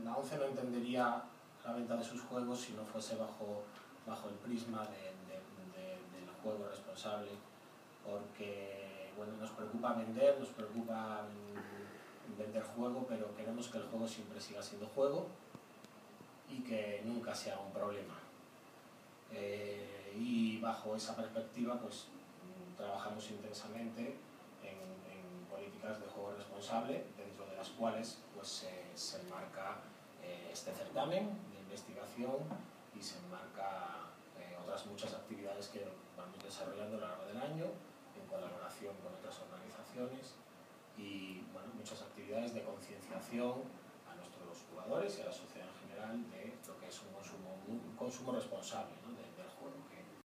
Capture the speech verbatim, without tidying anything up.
la ONCE no entendería la venta de sus juegos si no fuese bajo, bajo el prisma de, de, de, del juego responsable, porque bueno, nos preocupa vender, nos preocupa vender juego, pero queremos que el juego siempre siga siendo juego y que nunca sea un problema. Eh, y bajo esa perspectiva pues trabajamos intensamente en, en políticas de juego responsable, dentro de las cuales pues, se, se enmarca eh, este certamen de investigación y se enmarca eh, otras muchas actividades que vamos desarrollando a lo largo del año en colaboración con otras organizaciones y bueno, muchas actividades de concienciación a nuestros jugadores y a la sociedad en general de lo que es un consumo, un consumo responsable, ¿no? de,